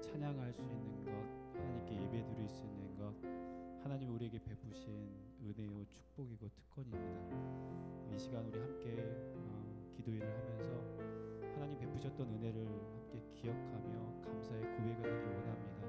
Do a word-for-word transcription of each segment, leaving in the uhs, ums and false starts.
하나님을 찬양할 수 있는 것, 하나님께 예배드릴 수 있는 것, 하나님이 우리에게 베푸신 은혜요 축복이고 특권입니다. 이 시간 우리 함께 어, 기도회를 하면서 하나님 베푸셨던 은혜를 함께 기억하며 감사의 고백을 하길 원합니다.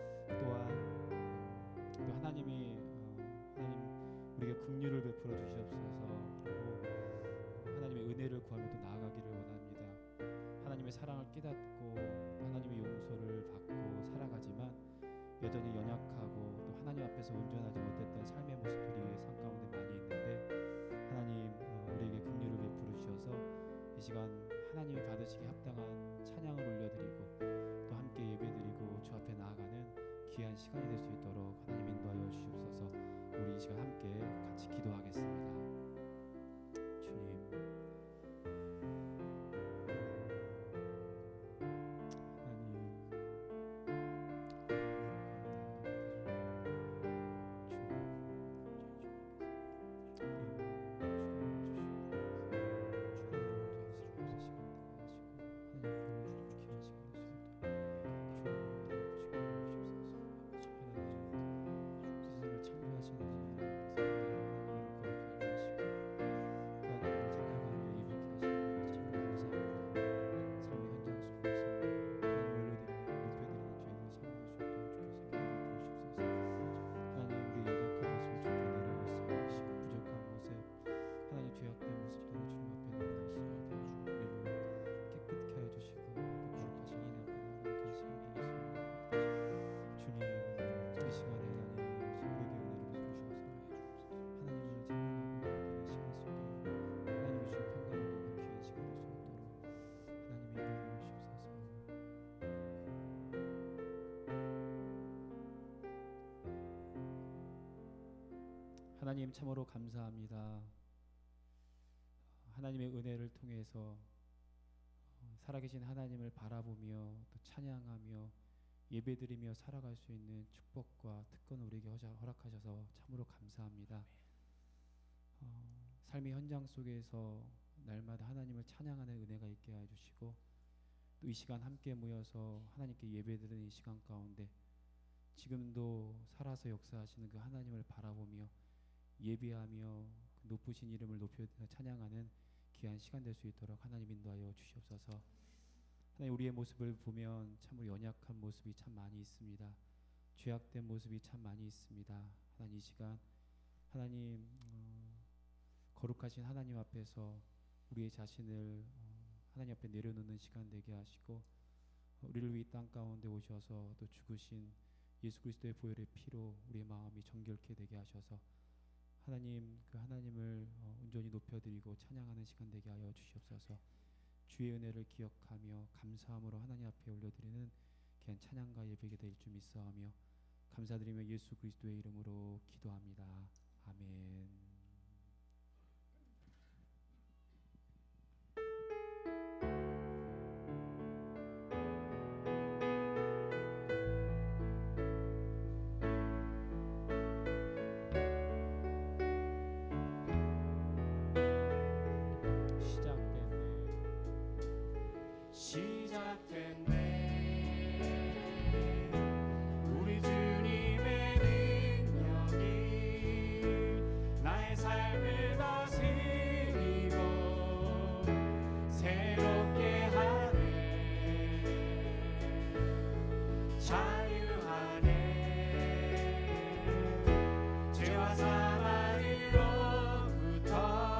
또한 또 하나님이 어, 하나님 우리에게 긍휼을 베풀어 주시옵소서. 그리고 하나님의 은혜를 구하며 또 나아가기를 원합니다. 하나님의 사랑을 깨닫고 하나님의 용서를 받고 살아가지만 여전히 연약하고 또 하나님 앞에서 온전하지 못했던 삶의 모습들이 삶 가운데 많이 있는데 하나님 우리에게 긍휼을 베풀어 주셔서 이 시간 하나님이 받으시기 합당한 찬양을 올려드리고 또 함께 예배드리고 주 앞에 나아가는 귀한 시간이 될 수 있도록 하나님 인도하여 주시옵소서. 우리 이 시간 함께 같이 기도하겠습니다. 주님, 하나님 참으로 감사합니다. 하나님의 은혜를 통해서 살아계신 하나님을 바라보며 또 찬양하며 예배드리며 살아갈 수 있는 축복과 특권을 우리에게 허락하셔서 참으로 감사합니다. 어, 삶의 현장 속에서 날마다 하나님을 찬양하는 은혜가 있게 해주시고 또 이 시간 함께 모여서 하나님께 예배드리는 이 시간 가운데 지금도 살아서 역사하시는 그 하나님을 바라보며 예배하며 그 높으신 이름을 높여 찬양하는 귀한 시간 될 수 있도록 하나님 인도하여 주시옵소서. 하나님 우리의 모습을 보면 참으로 연약한 모습이 참 많이 있습니다. 죄악된 모습이 참 많이 있습니다. 하나님 이 시간 하나님 어, 거룩하신 하나님 앞에서 우리의 자신을 어, 하나님 앞에 내려놓는 시간 되게 하시고 어, 우리를 위해 땅 가운데 오셔서 또 죽으신 예수 그리스도의 보혈의 피로 우리의 마음이 정결케 되게 하셔서 하나님 그 하나님을 어, 온전히 높여드리고 찬양하는 시간 되게 하여 주시옵소서. 주의 은혜를 기억하며 감사함으로 하나님 앞에 올려드리는 귀한 찬양과 예배가 될 줄 믿사오며 감사드리며 예수 그리스도의 이름으로 기도합니다. 아멘.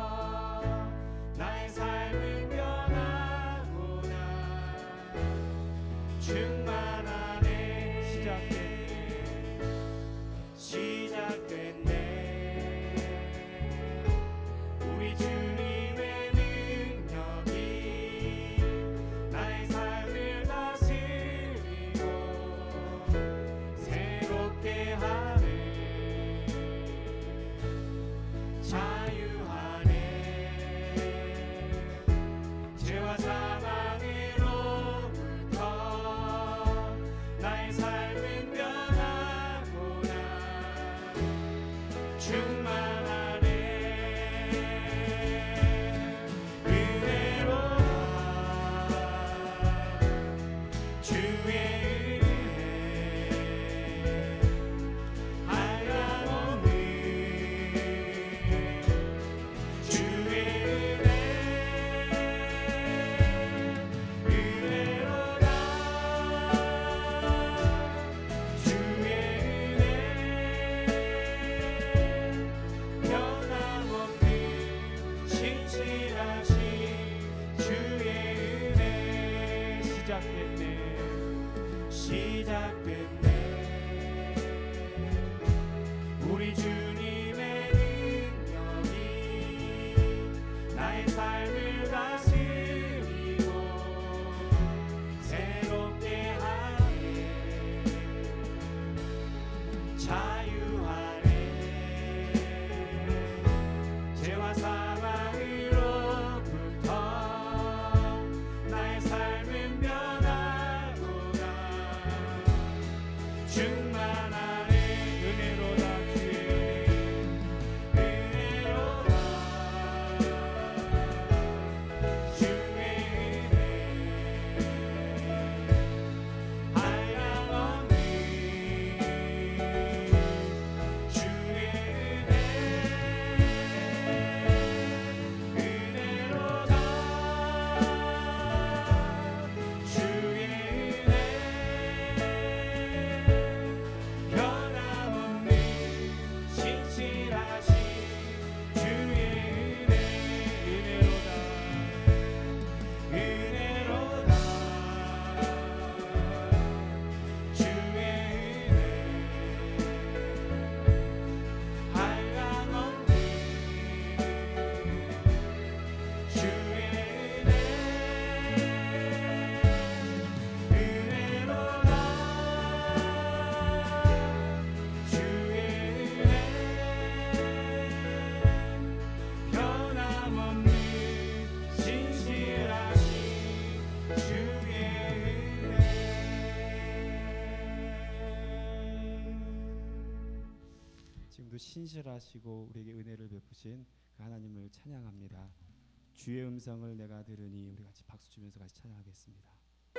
나의 삶은 변하구나. 시작됐네 시작됐네 우리 주님의 능력이 나의 삶을 다스리고 새롭게 하네 자유하네 죄와 사망으로부터 나의 삶은 변하도다 충만하네 은혜로다 주의 은혜로다 주의 은혜 한량없는 주의 은혜 은혜로다 주의 은혜 변함없는 신실하신 주의 은혜 은혜로다 은혜로다 주의 은혜 한량없는 주의 은혜 은혜로다 주의 은혜 변함없는 신실하신 주의 은혜 지금도 신실하시고 우리에게 은혜를 베푸신 그 하나님을 찬양합니다. 주의 음성을 내가 들으니 우리 같이 박수 주면서 같이 찬양하겠습니다.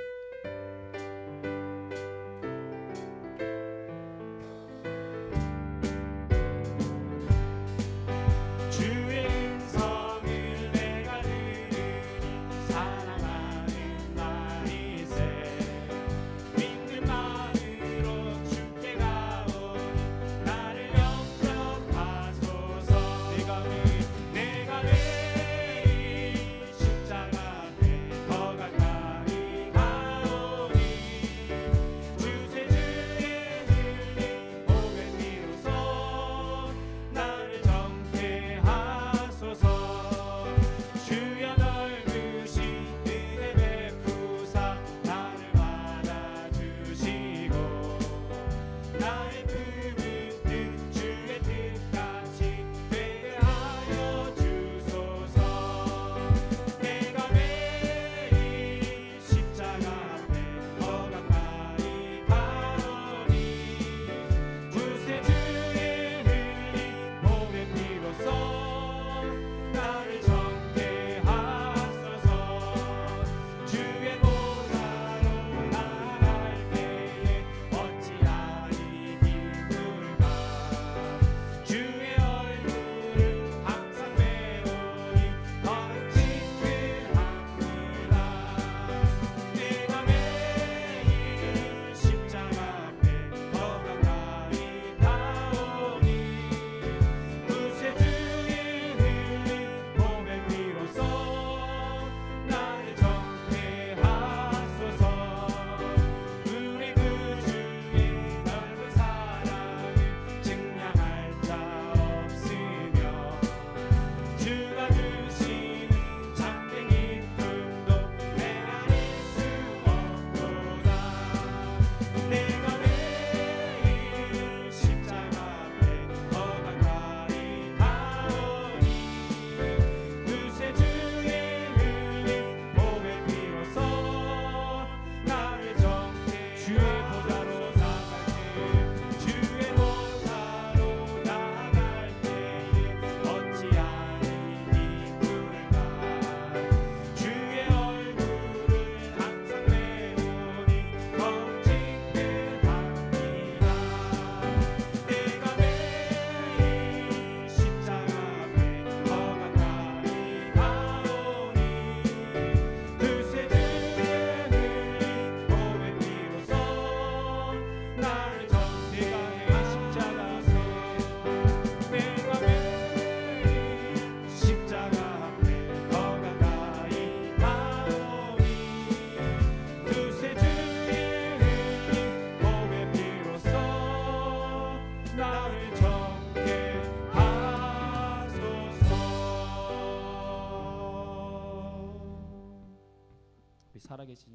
주의 음성을 내가 들으니 사랑하는 나이세 믿는 마음으로 주께 가오니 나를 영접하소서 내가 매일 내가 매일 십자가 앞에 더 가까이 가오니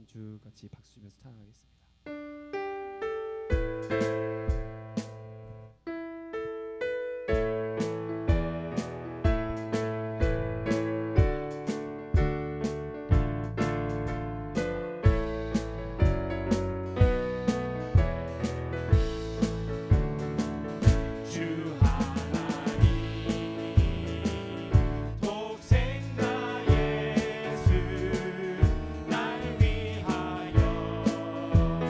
연주 같이 박수 주면서 찬양하겠습니다. 독생자 예수 날 위하여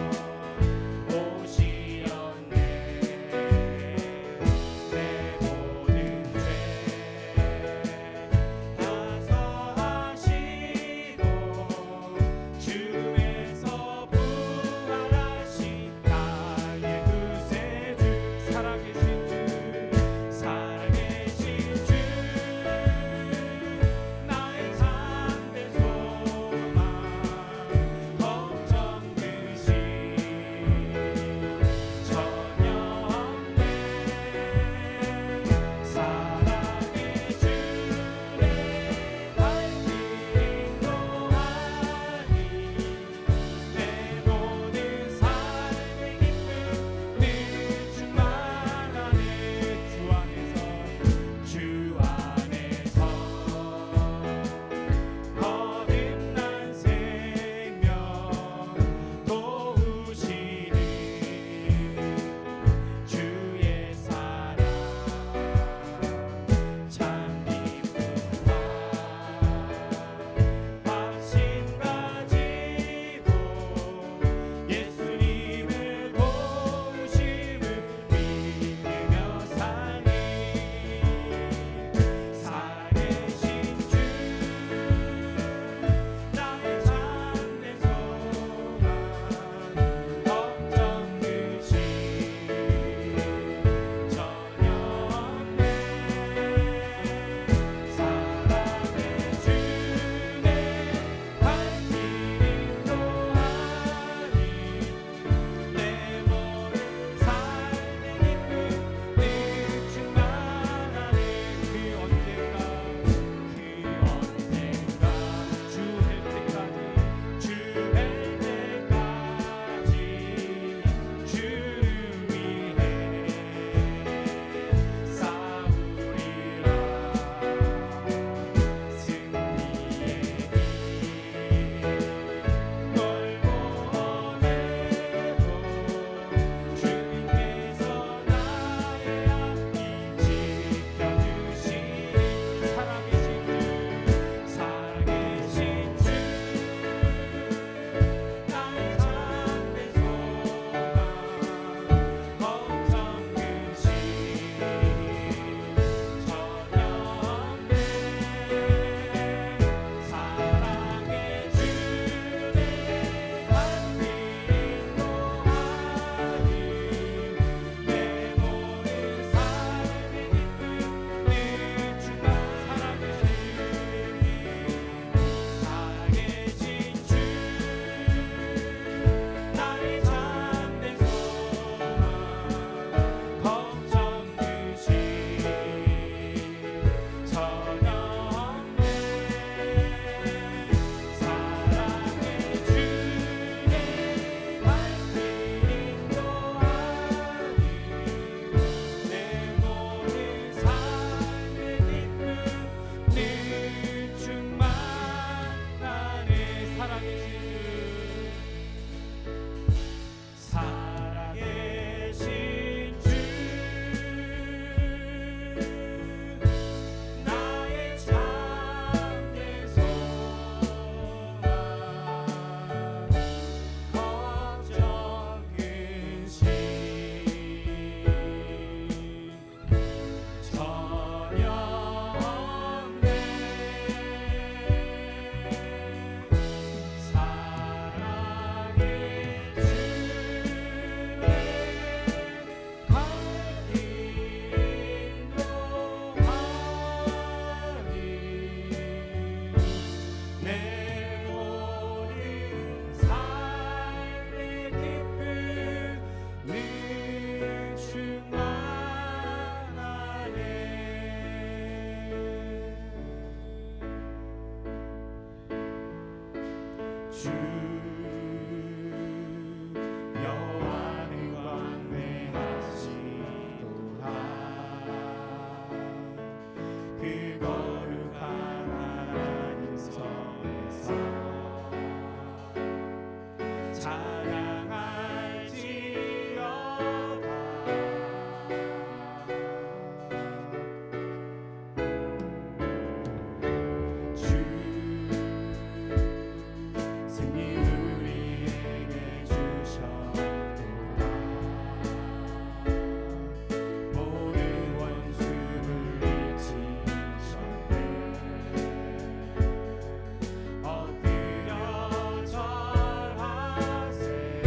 엎드려 절하세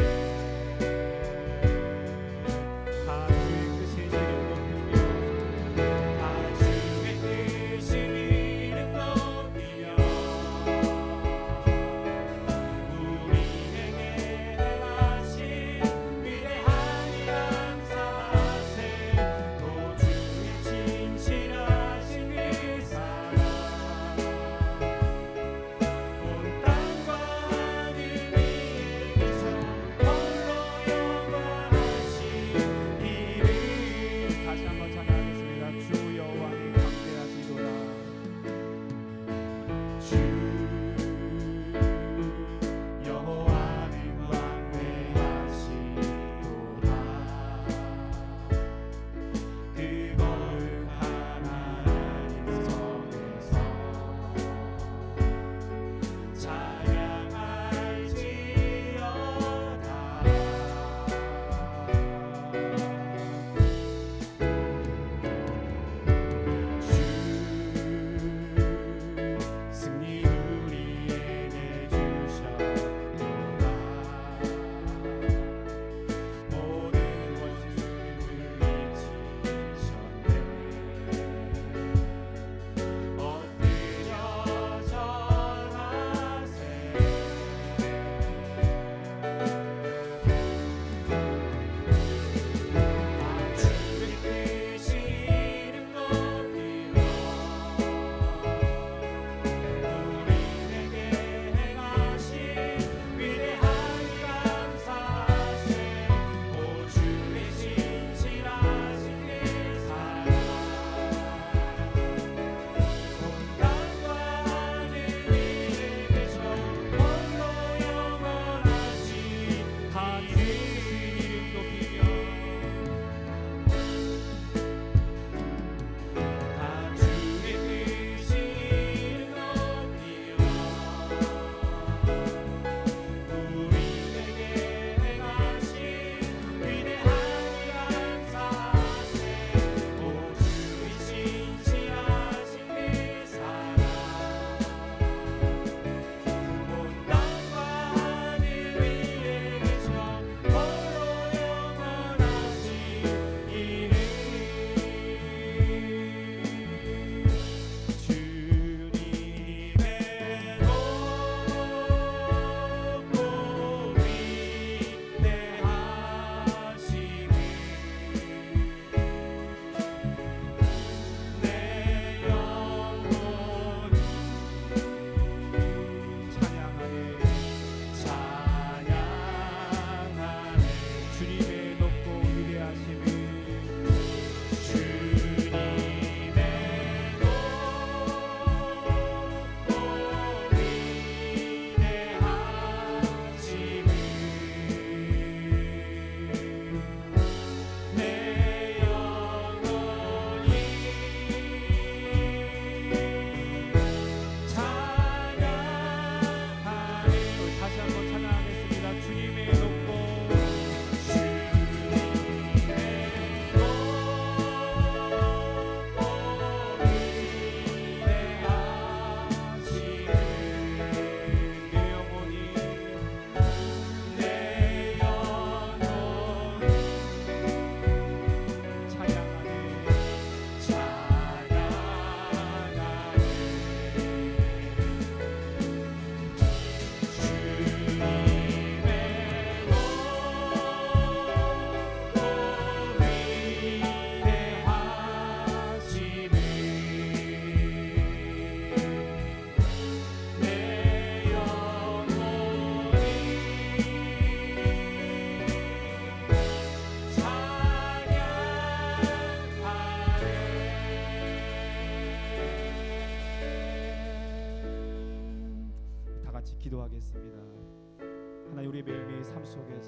매일매일 삶 속에서